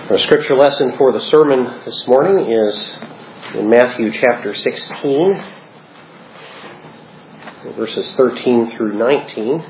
Our scripture lesson for the sermon this morning is in Matthew chapter 16, verses 13 through 19.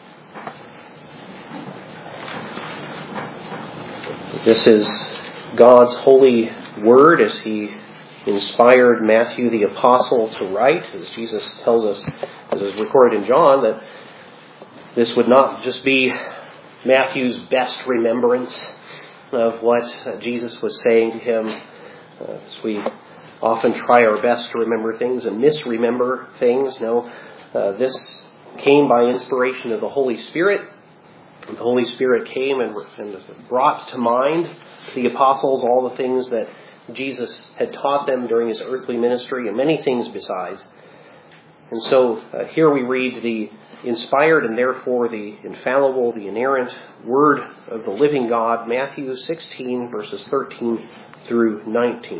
This is God's holy word as He inspired Matthew the apostle to write, as Jesus tells us, as is recorded in John, that this would not just be Matthew's best remembrance of what Jesus was saying to him, as we often try our best to remember things and misremember things. No, this came by inspiration of the Holy Spirit. The Holy Spirit came and brought to mind to the apostles all the things that Jesus had taught them during His earthly ministry and many things besides. And so here we read the inspired and therefore the infallible, the inerrant word of the living God, Matthew 16, verses 13 through 19.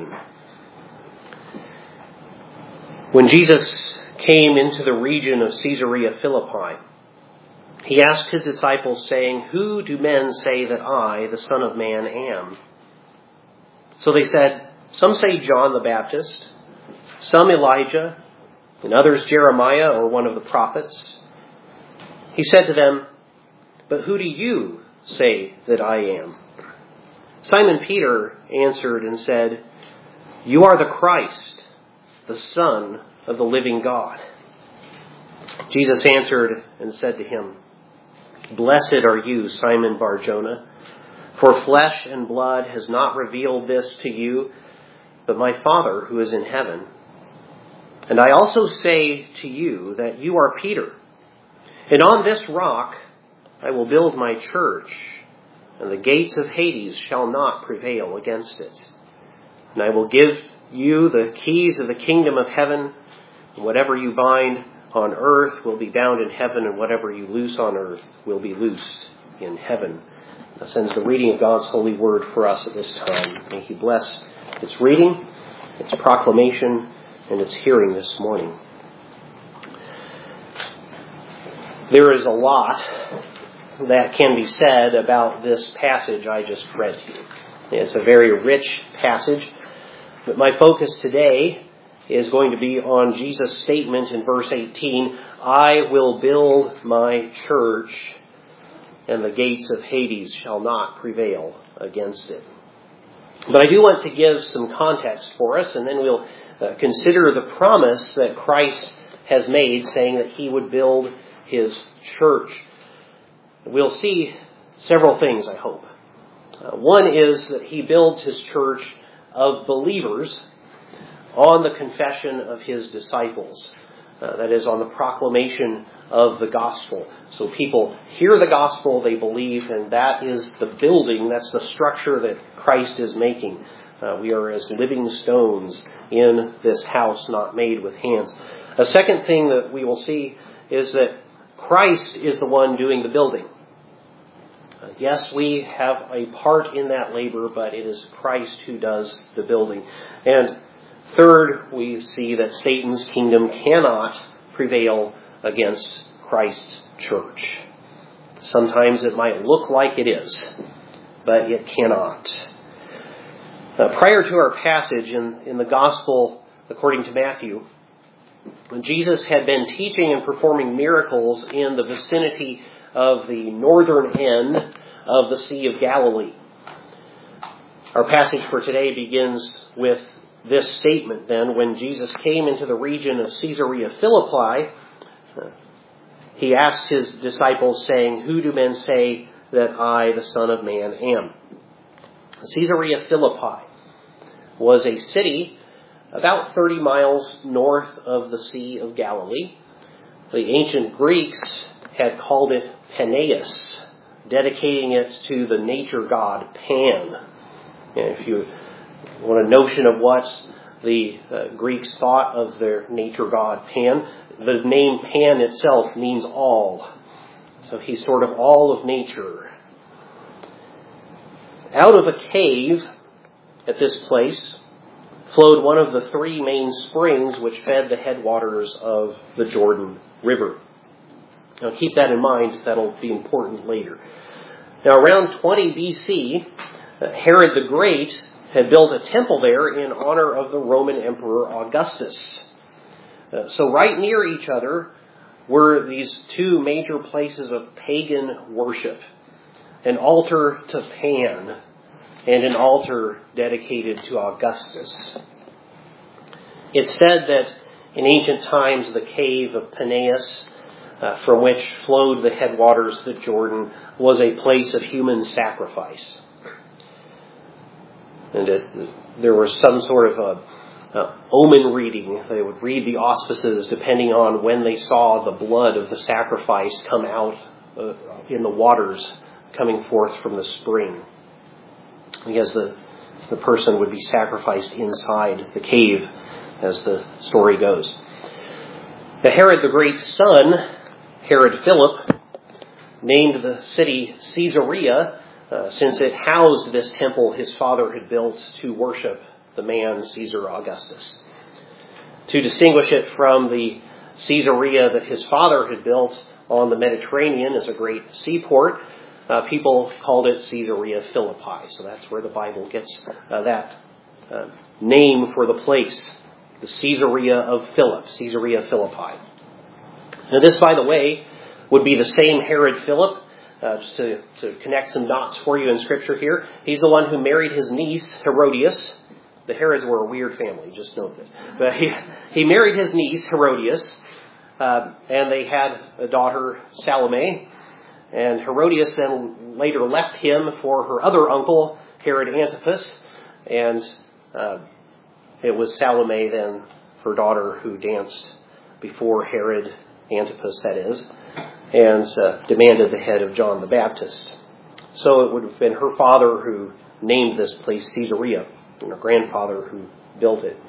When Jesus came into the region of Caesarea Philippi, He asked His disciples, saying, "Who do men say that I, the Son of Man, am?" So they said, "Some say John the Baptist, some Elijah, and others Jeremiah or one of the prophets." He said to them, "But who do you say that I am?" Simon Peter answered and said, "You are the Christ, the Son of the living God." Jesus answered and said to him, "Blessed are you, Simon Bar-Jonah, for flesh and blood has not revealed this to you, but my Father who is in heaven. And I also say to you that you are Peter, and on this rock I will build my church, and the gates of Hades shall not prevail against it. And I will give you the keys of the kingdom of heaven, and whatever you bind on earth will be bound in heaven, and whatever you loose on earth will be loosed in heaven." That ends the reading of God's holy word for us at this time. May He bless its reading, its proclamation, and its hearing this morning. There is a lot that can be said about this passage I just read to you. It's a very rich passage, but my focus today is going to be on Jesus' statement in verse 18, "I will build my church, and the gates of Hades shall not prevail against it." But I do want to give some context for us, and then we'll consider the promise that Christ has made, saying that He would build His church. We'll see several things, I hope. One is that He builds His church of believers on the confession of His disciples. That is, on the proclamation of the gospel. So people hear the gospel, they believe, and that is the building, that's the structure that Christ is making. We are as living stones in this house not made with hands. A second thing that we will see is that Christ is the one doing the building. Yes, we have a part in that labor, but it is Christ who does the building. And third, we see that Satan's kingdom cannot prevail against Christ's church. Sometimes it might look like it is, but it cannot. Prior to our passage in the Gospel according to Matthew, Jesus had been teaching and performing miracles in the vicinity of the northern end of the Sea of Galilee. Our passage for today begins with this statement then. When Jesus came into the region of Caesarea Philippi, He asked His disciples, saying, "Who do men say that I, the Son of Man, am?" Caesarea Philippi was a city about 30 miles north of the Sea of Galilee. The ancient Greeks had called it Peneus, dedicating it to the nature god Pan. And if you want a notion of what the Greeks thought of their nature god Pan, the name Pan itself means all. So he's sort of all of nature. Out of a cave at this place flowed one of the three main springs which fed the headwaters of the Jordan River. Now keep that in mind, that'll be important later. Now around 20 BC, Herod the Great had built a temple there in honor of the Roman Emperor Augustus. So right near each other were these two major places of pagan worship. An altar to Pan and an altar dedicated to Augustus. It's said that in ancient times the cave of Peneus, from which flowed the headwaters of the Jordan, was a place of human sacrifice. And there was some sort of a omen reading. They would read the auspices depending on when they saw the blood of the sacrifice come out in the waters coming forth from the spring. Because the person would be sacrificed inside the cave, as the story goes. The Herod the Great's son, Herod Philip, named the city Caesarea, since it housed this temple his father had built to worship the man Caesar Augustus. To distinguish it from the Caesarea that his father had built on the Mediterranean as a great seaport, people called it Caesarea Philippi. So that's where the Bible gets that name for the place, the Caesarea of Philip, Caesarea Philippi. Now this, by the way, would be the same Herod Philip. Just to connect some dots for you in Scripture here. He's the one who married his niece, Herodias. The Herods were a weird family, just note this. But he married his niece, Herodias, and they had a daughter, Salome. And Herodias then later left him for her other uncle, Herod Antipas. And it was Salome then, her daughter, who danced before Herod Antipas, that is, and demanded the head of John the Baptist. So it would have been her father who named this place Caesarea, and her grandfather who built it.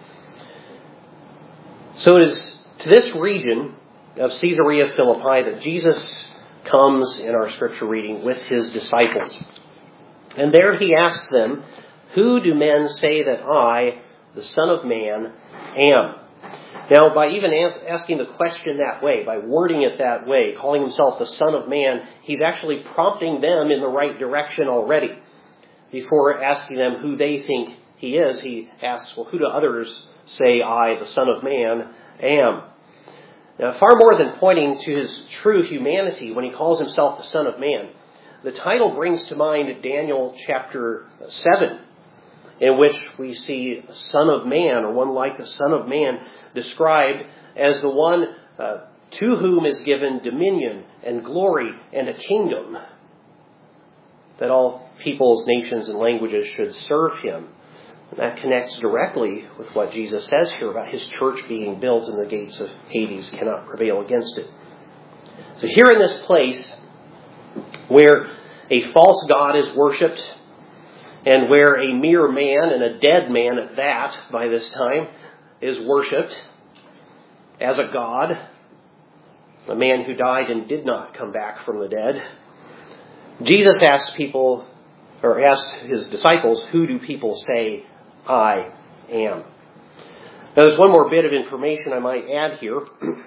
So it is to this region of Caesarea Philippi that Jesus comes in our scripture reading with his disciples. And there he asks them, "Who do men say that I, the Son of Man, am?" Now, by even asking the question that way, by wording it that way, calling himself the Son of Man, he's actually prompting them in the right direction already. Before asking them who they think he is, he asks, well, who do others say I, the Son of Man, am? Now, far more than pointing to his true humanity when he calls himself the Son of Man, the title brings to mind Daniel chapter 7, in which we see a Son of Man, or one like the Son of Man, described as the one to whom is given dominion and glory and a kingdom, that all peoples, nations, and languages should serve him. And that connects directly with what Jesus says here about his church being built and the gates of Hades cannot prevail against it. So here in this place where a false god is worshipped, and where a mere man, and a dead man at that by this time, is worshipped as a god, a man who died and did not come back from the dead, Jesus asked his disciples, who do people say I am? Now there's one more bit of information I might add here.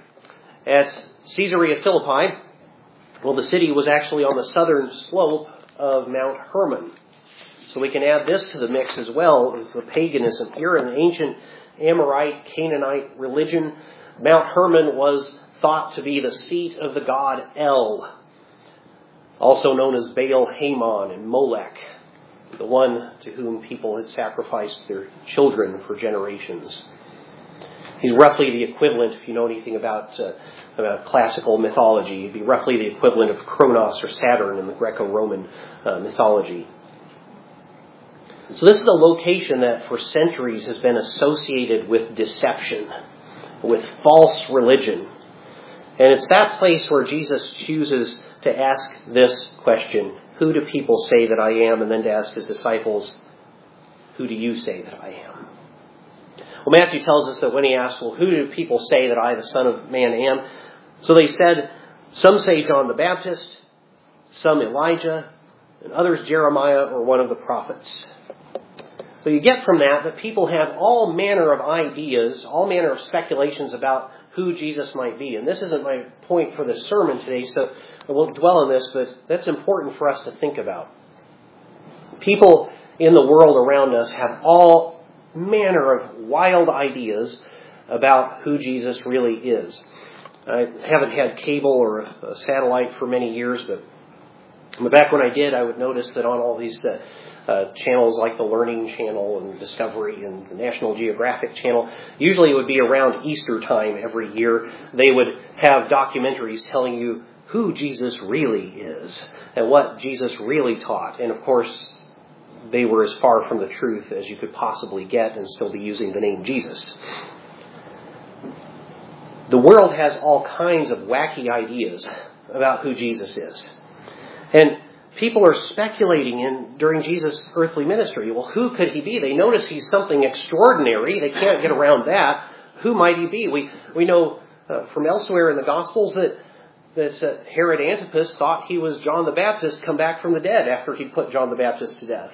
At Caesarea Philippi, well, the city was actually on the southern slope of Mount Hermon. So we can add this to the mix as well, of the paganism here. In the ancient Amorite, Canaanite religion, Mount Hermon was thought to be the seat of the god El, also known as Baal Hamon and Molech, the one to whom people had sacrificed their children for generations. He's roughly the equivalent, if you know anything about classical mythology, he'd be roughly the equivalent of Kronos or Saturn in the Greco-Roman mythology. So this is a location that for centuries has been associated with deception, with false religion. And it's that place where Jesus chooses to ask this question, who do people say that I am? And then to ask his disciples, who do you say that I am? Well, Matthew tells us that when he asked, well, who do people say that I, the Son of Man, am? So they said, some say John the Baptist, some Elijah, and others Jeremiah or one of the prophets. So you get from that people have all manner of ideas, all manner of speculations about who Jesus might be. And this isn't my point for this sermon today, so I won't dwell on this, but that's important for us to think about. People in the world around us have all manner of wild ideas about who Jesus really is. I haven't had cable or a satellite for many years, but back when I did, I would notice that on all these channels like the Learning Channel and Discovery and the National Geographic Channel, usually it would be around Easter time every year, they would have documentaries telling you who Jesus really is and what Jesus really taught. And of course, they were as far from the truth as you could possibly get and still be using the name Jesus. The world has all kinds of wacky ideas about who Jesus is. And people are speculating during Jesus' earthly ministry, well, who could he be? They notice he's something extraordinary. They can't get around that. Who might he be? We know from elsewhere in the Gospels that Herod Antipas thought he was John the Baptist come back from the dead after he put John the Baptist to death.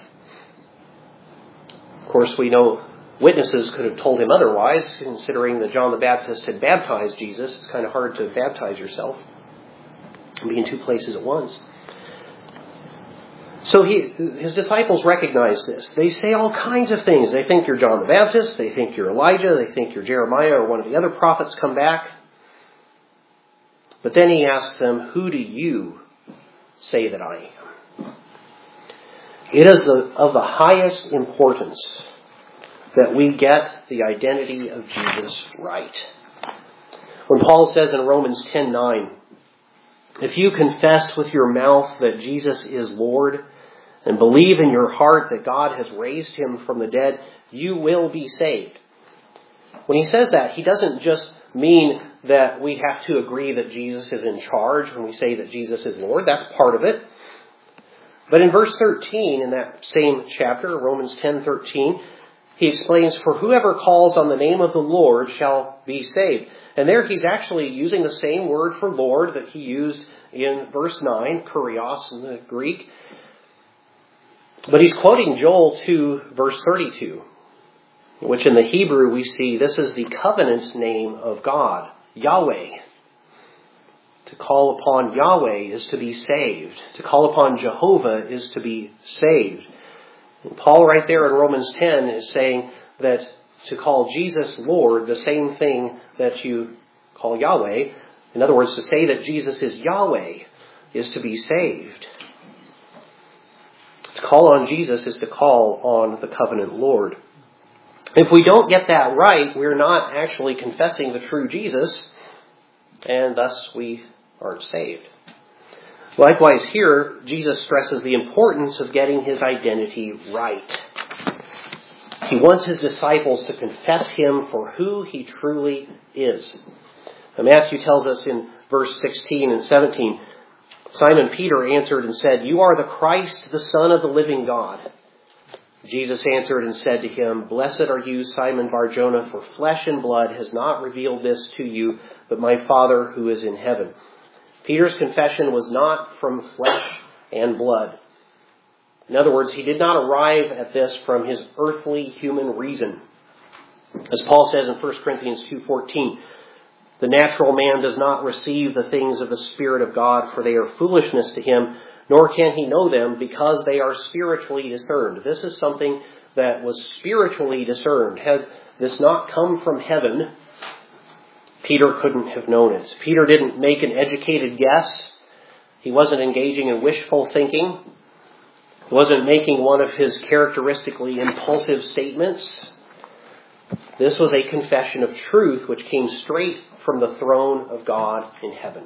Of course, we know witnesses could have told him otherwise, considering that John the Baptist had baptized Jesus. It's kind of hard to baptize yourself and be in two places at once. So his disciples recognize this. They say all kinds of things. They think you're John the Baptist. They think you're Elijah. They think you're Jeremiah or one of the other prophets come back. But then he asks them, who do you say that I am? It is of the highest importance that we get the identity of Jesus right. When Paul says in Romans 10:9, if you confess with your mouth that Jesus is Lord and believe in your heart that God has raised him from the dead, you will be saved. When he says that, he doesn't just mean that we have to agree that Jesus is in charge when we say that Jesus is Lord. That's part of it. But in verse 13, in that same chapter, Romans 10:13, he explains, for whoever calls on the name of the Lord shall be saved. And there he's actually using the same word for Lord that he used in verse 9, kurios in the Greek. But he's quoting Joel 2, verse 32, which in the Hebrew we see this is the covenant name of God, Yahweh. To call upon Yahweh is to be saved. To call upon Jehovah is to be saved. And Paul right there in Romans 10 is saying that to call Jesus Lord, the same thing that you call Yahweh, in other words, to say that Jesus is Yahweh is to be saved. To call on Jesus is to call on the covenant Lord. If we don't get that right, we're not actually confessing the true Jesus, and thus we aren't saved. Likewise here, Jesus stresses the importance of getting his identity right. He wants his disciples to confess him for who he truly is. Now, Matthew tells us in verse 16 and 17, Simon Peter answered and said, you are the Christ, the Son of the living God. Jesus answered and said to him, blessed are you, Simon Bar-Jonah, for flesh and blood has not revealed this to you, but my Father who is in heaven. Peter's confession was not from flesh and blood. In other words, he did not arrive at this from his earthly human reason. As Paul says in 1 Corinthians 2:14, the natural man does not receive the things of the Spirit of God, for they are foolishness to him, nor can he know them because they are spiritually discerned. This is something that was spiritually discerned. Had this not come from heaven, Peter couldn't have known it. Peter didn't make an educated guess. He wasn't engaging in wishful thinking. He wasn't making one of his characteristically impulsive statements. This was a confession of truth which came straight from the throne of God in heaven.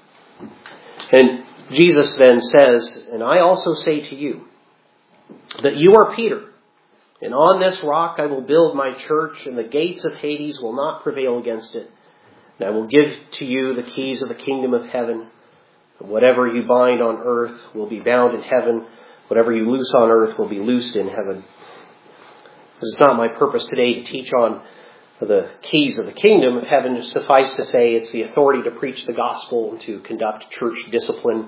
And Jesus then says, and I also say to you, that you are Peter, and on this rock I will build my church, and the gates of Hades will not prevail against it. And I will give to you the keys of the kingdom of heaven. And whatever you bind on earth will be bound in heaven. Whatever you loose on earth will be loosed in heaven. This is not my purpose today to teach on the keys of the kingdom of heaven. Just suffice to say it's the authority to preach the gospel and to conduct church discipline.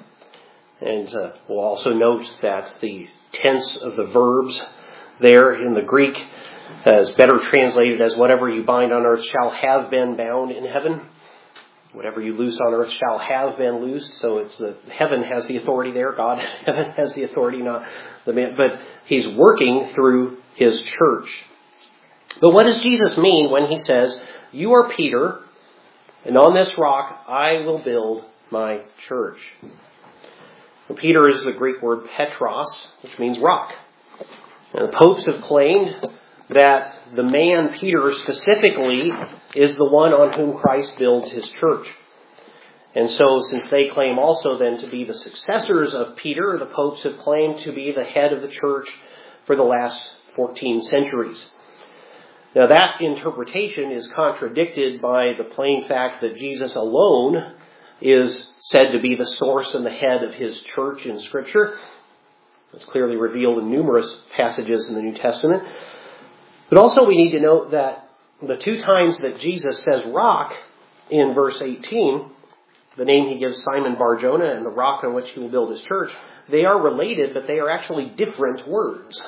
And we'll also note that the tense of the verbs there in the Greek is better translated as whatever you bind on earth shall have been bound in heaven. Whatever you loose on earth shall have been loosed. So it's heaven has the authority there. God, heaven has the authority, not the man. But he's working through his church. But what does Jesus mean when he says, "You are Peter, and on this rock I will build my church"? Well, Peter is the Greek word Petros, which means rock. And the popes have claimed that the man Peter specifically is the one on whom Christ builds his church. And so since they claim also then to be the successors of Peter, the popes have claimed to be the head of the church for the last 14 centuries. Now that interpretation is contradicted by the plain fact that Jesus alone is said to be the source and the head of his church in Scripture. It's clearly revealed in numerous passages in the New Testament. But also we need to note that the two times that Jesus says rock in verse 18, the name he gives Simon Bar-Jonah and the rock on which he will build his church, they are related, but they are actually different words.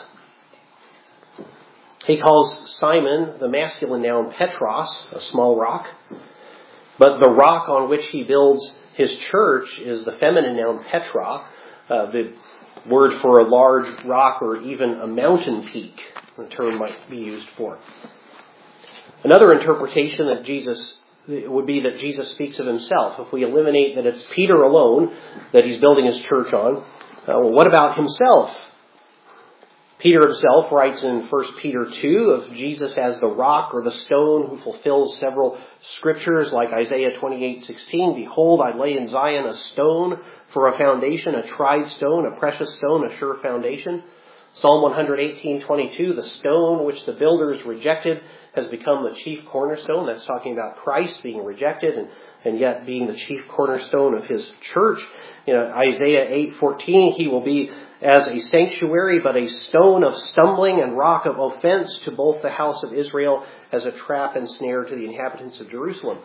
He calls Simon the masculine noun Petros, a small rock, but the rock on which he builds his church is the feminine noun Petra, the word for a large rock or even a mountain peak, the term might be used for. Another interpretation that Jesus would be that Jesus speaks of himself. If we eliminate that it's Peter alone that he's building his church on, well, what about himself? Peter himself writes in 1 Peter 2 of Jesus as the rock or the stone who fulfills several scriptures like Isaiah 28:16. "Behold, I lay in Zion a stone for a foundation, a tried stone, a precious stone, a sure foundation." Psalm 118:22, "The stone which the builders rejected has become the chief cornerstone." That's talking about Christ being rejected and yet being the chief cornerstone of his church. Isaiah 8:14, "He will be as a sanctuary, but a stone of stumbling and rock of offense to both the house of Israel, as a trap and snare to the inhabitants of Jerusalem."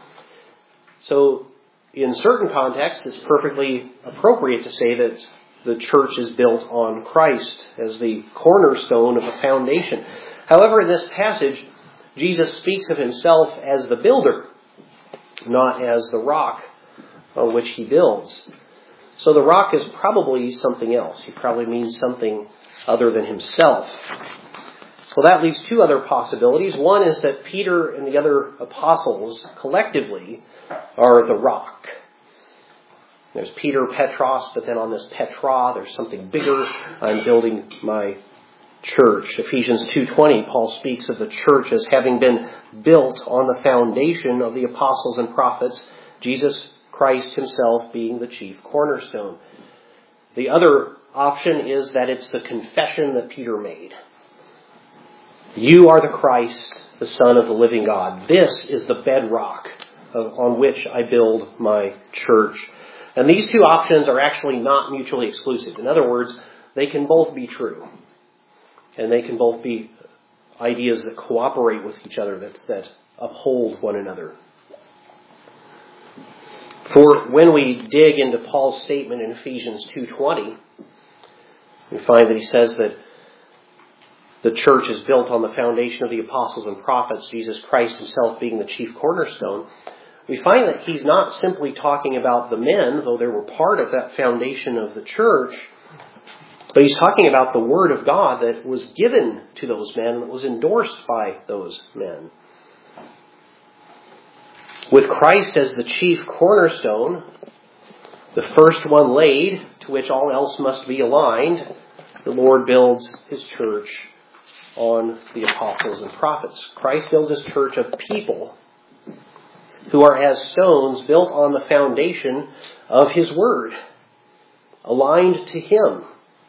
So in certain contexts, it's perfectly appropriate to say that the church is built on Christ as the cornerstone of a foundation. However, in this passage, Jesus speaks of himself as the builder, not as the rock on which he builds. So the rock is probably something else. He probably means something other than himself. Well, that leaves two other possibilities. One is that Peter and the other apostles collectively are the rock. There's Peter, Petros, but then on this Petra, there's something bigger. I'm building my church. Ephesians 2:20, Paul speaks of the church as having been built on the foundation of the apostles and prophets, Jesus Christ himself being the chief cornerstone. The other option is that it's the confession that Peter made. "You are the Christ, the Son of the living God. This is the bedrock on which I build my church." And these two options are actually not mutually exclusive. In other words, they can both be true. And they can both be ideas that cooperate with each other, that uphold one another. For when we dig into Paul's statement in Ephesians 2:20, we find that he says that the church is built on the foundation of the apostles and prophets, Jesus Christ himself being the chief cornerstone. We find that he's not simply talking about the men, though they were part of that foundation of the church, but he's talking about the word of God that was given to those men and that was endorsed by those men. With Christ as the chief cornerstone, the first one laid, to which all else must be aligned, the Lord builds his church on the apostles and prophets. Christ builds his church of people who are as stones built on the foundation of his word, aligned to him.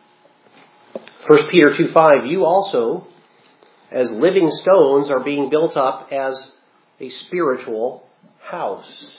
1 Peter 2:5, "You also, as living stones, are being built up as a spiritual house."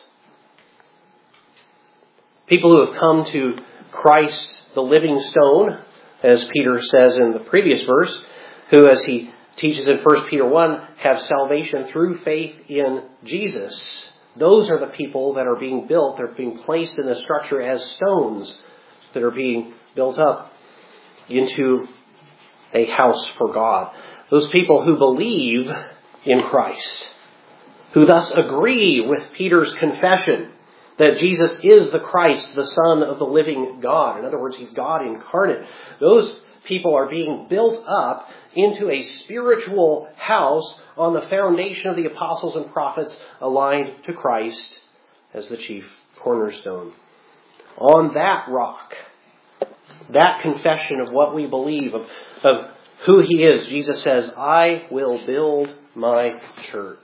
People who have come to Christ, the living stone, as Peter says in the previous verse, who, as he teaches in 1 Peter 1, have salvation through faith in Jesus. Those are the people that are being built. They're being placed in the structure as stones that are being built up into a house for God. Those people who believe in Christ, who thus agree with Peter's confession that Jesus is the Christ, the Son of the living God. In other words, He's God incarnate. Those people are being built up into a spiritual house on the foundation of the apostles and prophets aligned to Christ as the chief cornerstone. On that rock, that confession of what we believe, of who He is, Jesus says, I will build my church.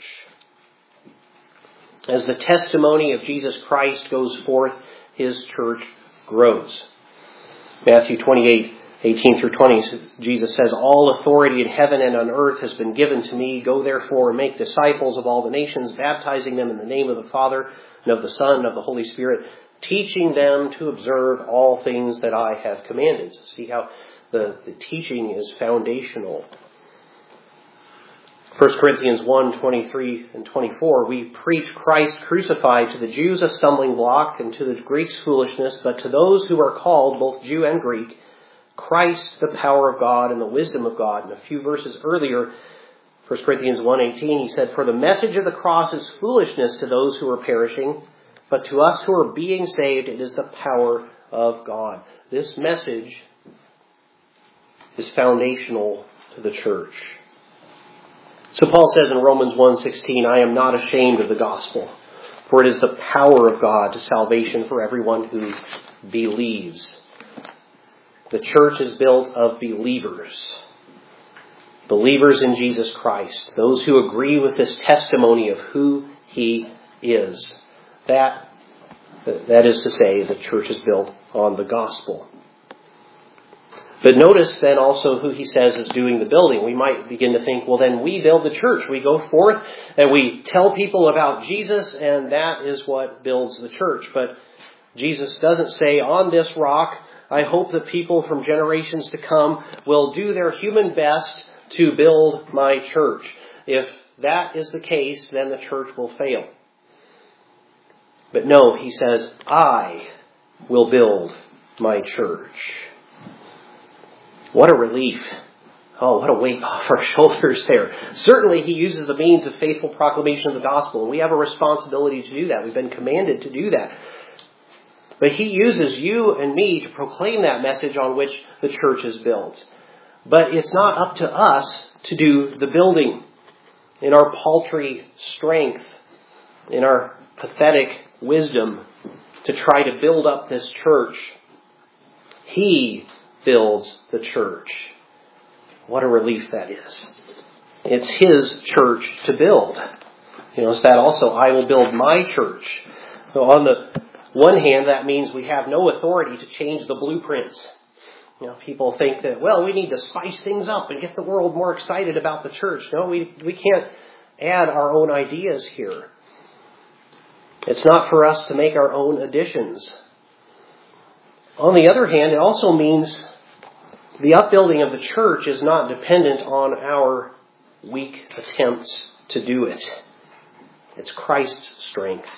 As the testimony of Jesus Christ goes forth, His church grows. Matthew 28:18-20, Jesus says, all authority in heaven and on earth has been given to me. Go therefore and make disciples of all the nations, baptizing them in the name of the Father and of the Son and of the Holy Spirit, teaching them to observe all things that I have commanded. So see how the teaching is foundational. 1 Corinthians 1:23-24, we preach Christ crucified, to the Jews a stumbling block and to the Greeks foolishness, but to those who are called, both Jew and Greek, Christ the power of God and the wisdom of God. And a few verses earlier, 1 Corinthians 1:18, he said, for the message of the cross is foolishness to those who are perishing, but to us who are being saved, it is the power of God. This message is foundational to the church. So Paul says in Romans 1:16, I am not ashamed of the gospel, for it is the power of God to salvation for everyone who believes. The church is built of believers. Believers in Jesus Christ. Those who agree with this testimony of who He is. That is to say, the church is built on the gospel. But notice then also who he says is doing the building. We might begin to think, well, then we build the church. We go forth and we tell people about Jesus, and that is what builds the church. But Jesus doesn't say, on this rock, I hope that people from generations to come will do their human best to build my church. If that is the case, then the church will fail. But no, he says, I will build my church. What a relief. Oh, what a weight off our shoulders there. Certainly he uses the means of faithful proclamation of the gospel, and we have a responsibility to do that. We've been commanded to do that. But he uses you and me to proclaim that message on which the church is built. But it's not up to us to do the building in our paltry strength, in our pathetic wisdom, to try to build up this church. He builds the church. What a relief that is. It's His church to build. You notice that also, I will build my church. So on the one hand, that means we have no authority to change the blueprints. You know, people think that, well, we need to spice things up and get the world more excited about the church. No, we can't add our own ideas here. It's not for us to make our own additions. On the other hand, it also means the upbuilding of the church is not dependent on our weak attempts to do it. It's Christ's strength.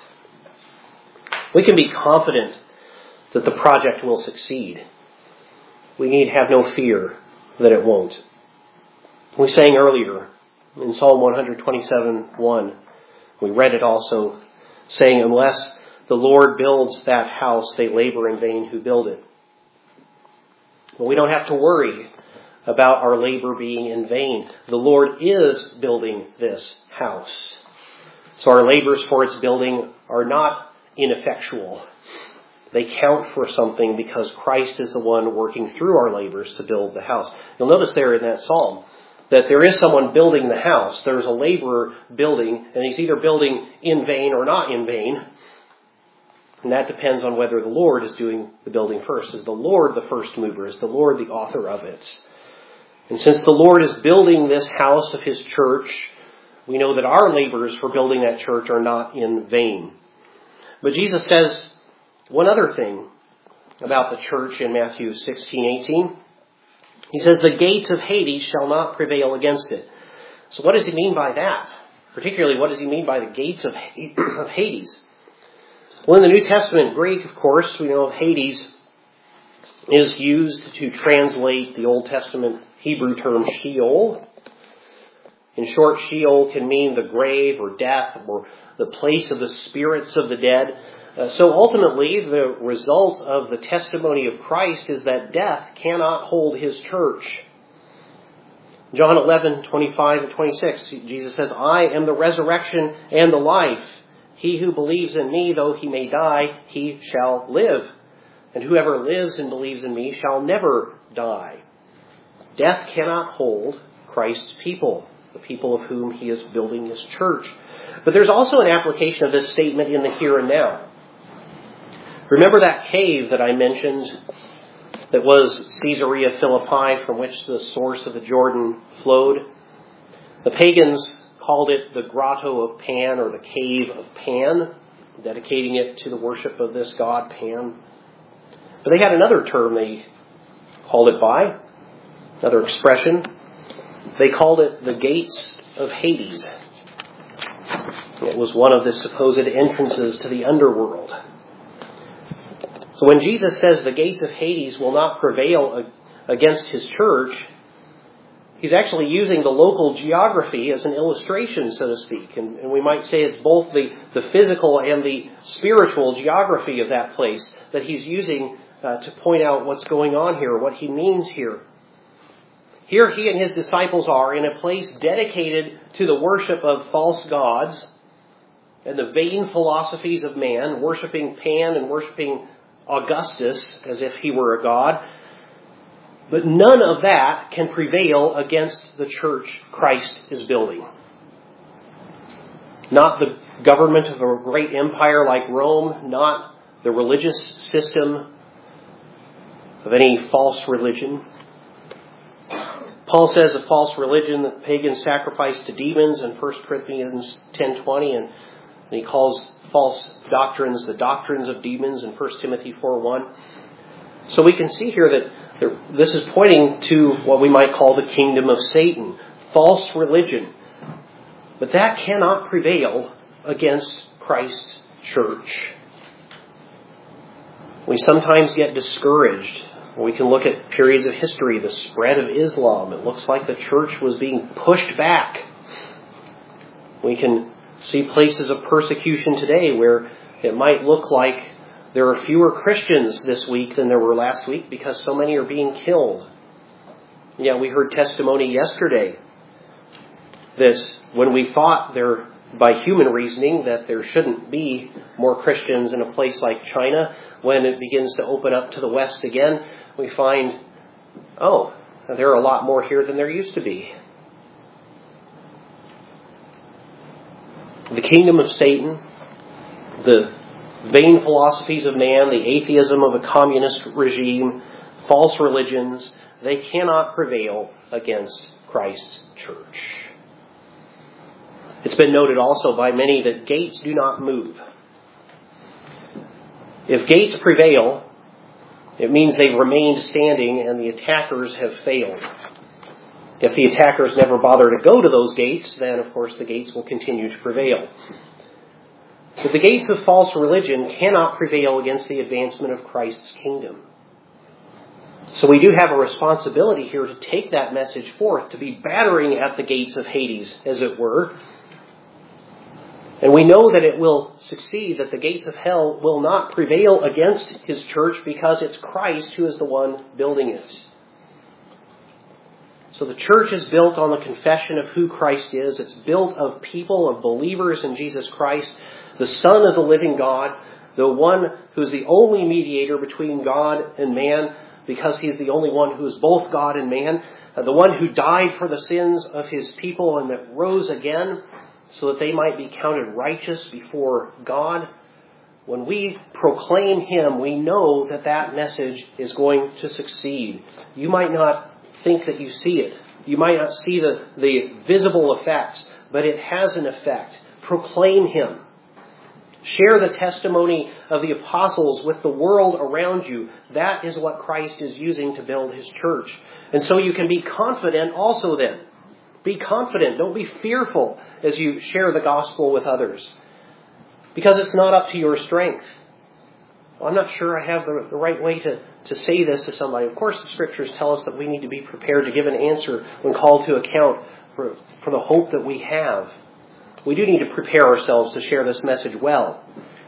We can be confident that the project will succeed. We need have no fear that it won't. We sang earlier in Psalm 127:1. We read it also, saying, unless the Lord builds that house, they labor in vain who build it. But we don't have to worry about our labor being in vain. The Lord is building this house. So our labors for its building are not ineffectual. They count for something because Christ is the one working through our labors to build the house. You'll notice there in that psalm that there is someone building the house. There's a laborer building, and he's either building in vain or not in vain. And that depends on whether the Lord is doing the building first. Is the Lord the first mover? Is the Lord the author of it? And since the Lord is building this house of His church, we know that our labors for building that church are not in vain. But Jesus says one other thing about the church in Matthew 16:18. He says, the gates of Hades shall not prevail against it. So what does he mean by that? Particularly, what does he mean by the gates of Hades? Well, in the New Testament Greek, of course, we know Hades is used to translate the Old Testament Hebrew term Sheol. In short, Sheol can mean the grave or death or the place of the spirits of the dead. So ultimately, the result of the testimony of Christ is that death cannot hold his church. John 11:25 and 26, Jesus says, I am the resurrection and the life. He who believes in me, though he may die, he shall live. And whoever lives and believes in me shall never die. Death cannot hold Christ's people, the people of whom he is building his church. But there's also an application of this statement in the here and now. Remember that cave that I mentioned that was Caesarea Philippi, from which the source of the Jordan flowed? The pagans called it the Grotto of Pan, or the Cave of Pan, dedicating it to the worship of this god Pan. But they had another term they called it by, another expression. They called it the Gates of Hades. It was one of the supposed entrances to the underworld. So when Jesus says the gates of Hades will not prevail against his church, he's actually using the local geography as an illustration, so to speak. And we might say it's both the physical and the spiritual geography of that place that he's using to point out what's going on here, what he means here. Here he and his disciples are in a place dedicated to the worship of false gods and the vain philosophies of man, worshiping Pan and worshiping Augustus as if he were a god. But none of that can prevail against the church Christ is building. Not the government of a great empire like Rome, not the religious system of any false religion. Paul says a false religion that pagans sacrifice to demons in 1 Corinthians 10:20, and he calls false doctrines the doctrines of demons in 1 Timothy 4:1. So we can see here that this is pointing to what we might call the kingdom of Satan, false religion. But that cannot prevail against Christ's church. We sometimes get discouraged. We can look at periods of history, the spread of Islam. It looks like the church was being pushed back. We can see places of persecution today where it might look like there are fewer Christians this week than there were last week because so many are being killed. Yeah, we heard testimony yesterday that when we thought there, by human reasoning, that there shouldn't be more Christians in a place like China, when it begins to open up to the West again, we find, there are a lot more here than there used to be. The kingdom of Satan, the vain philosophies of man, the atheism of a communist regime, false religions, they cannot prevail against Christ's church. It's been noted also by many that gates do not move. If gates prevail, it means they've remained standing and the attackers have failed. If the attackers never bother to go to those gates, then of course the gates will continue to prevail. But the gates of false religion cannot prevail against the advancement of Christ's kingdom. So we do have a responsibility here to take that message forth, to be battering at the gates of Hades, as it were. And we know that it will succeed, that the gates of hell will not prevail against his church because it's Christ who is the one building it. So the church is built on the confession of who Christ is. It's built of people, of believers in Jesus Christ, the Son of the living God, the one who is the only mediator between God and man, because he is the only one who is both God and man, the one who died for the sins of his people and that rose again so that they might be counted righteous before God. When we proclaim him, we know that that message is going to succeed. You might not think that you see it. You might not see the visible effects, but it has an effect. Proclaim him. Share the testimony of the apostles with the world around you. That is what Christ is using to build his church. And so you can be confident also then. Be confident. Don't be fearful as you share the gospel with others. Because it's not up to your strength. Well, I'm not sure I have the right way to say this to somebody. Of course, the scriptures tell us that we need to be prepared to give an answer when called to account for the hope that we have. We do need to prepare ourselves to share this message well.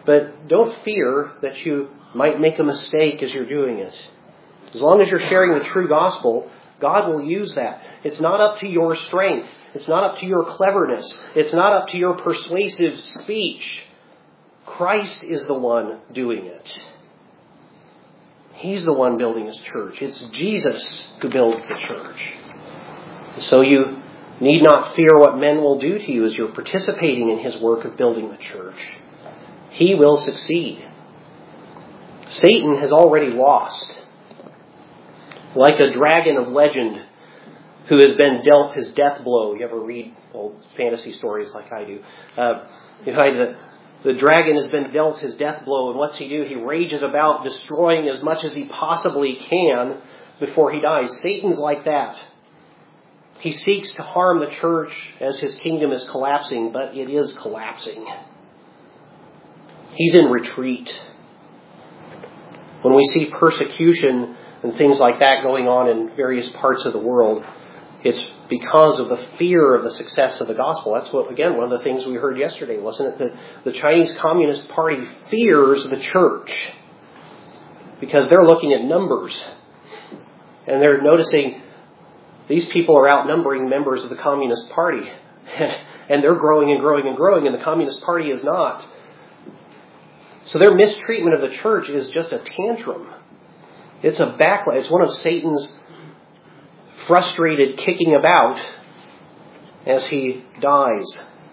But don't fear that you might make a mistake as you're doing it. As long as you're sharing the true gospel, God will use that. It's not up to your strength. It's not up to your cleverness. It's not up to your persuasive speech. Christ is the one doing it. He's the one building His church. It's Jesus who builds the church. So you need not fear what men will do to you as you're participating in His work of building the church. He will succeed. Satan has already lost. Like a dragon of legend who has been dealt his death blow. You ever read old fantasy stories like I do? You find the dragon has been dealt his death blow, and what's he do? He rages about destroying as much as he possibly can before he dies. Satan's like that. He seeks to harm the church as his kingdom is collapsing, but it is collapsing. He's in retreat. When we see persecution and things like that going on in various parts of the world, it's because of the fear of the success of the gospel. That's what, again, one of the things we heard yesterday, wasn't it? The Chinese Communist Party fears the church because they're looking at numbers. And they're noticing these people are outnumbering members of the Communist Party. And they're growing and growing and growing, and the Communist Party is not. So their mistreatment of the church is just a tantrum. It's a backlash. It's one of Satan's frustrated kicking about as he dies.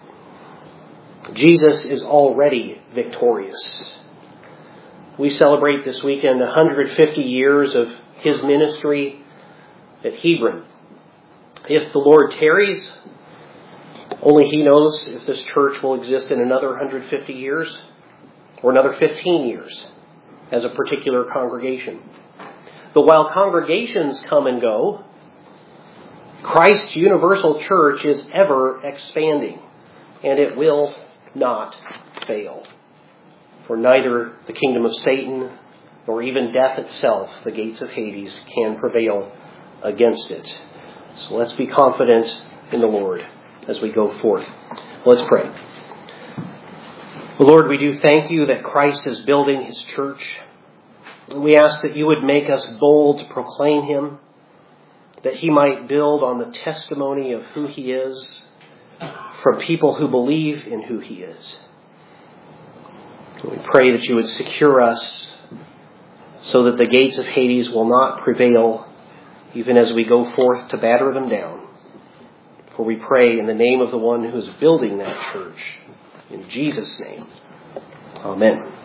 Jesus is already victorious. We celebrate this weekend 150 years of His ministry at Hebron. If the Lord tarries, only He knows if this church will exist in another 150 years or another 15 years as a particular congregation. But while congregations come and go, Christ's universal church is ever expanding, and it will not fail. For neither the kingdom of Satan nor even death itself, the gates of Hades, can prevail against it. So let's be confident in the Lord as we go forth. Let's pray. Lord, we do thank You that Christ is building His church. We ask that You would make us bold to proclaim Him, that He might build on the testimony of who He is from people who believe in who He is. We pray that You would secure us so that the gates of Hades will not prevail even as we go forth to batter them down. For we pray in the name of the one who is building that church. In Jesus' name. Amen.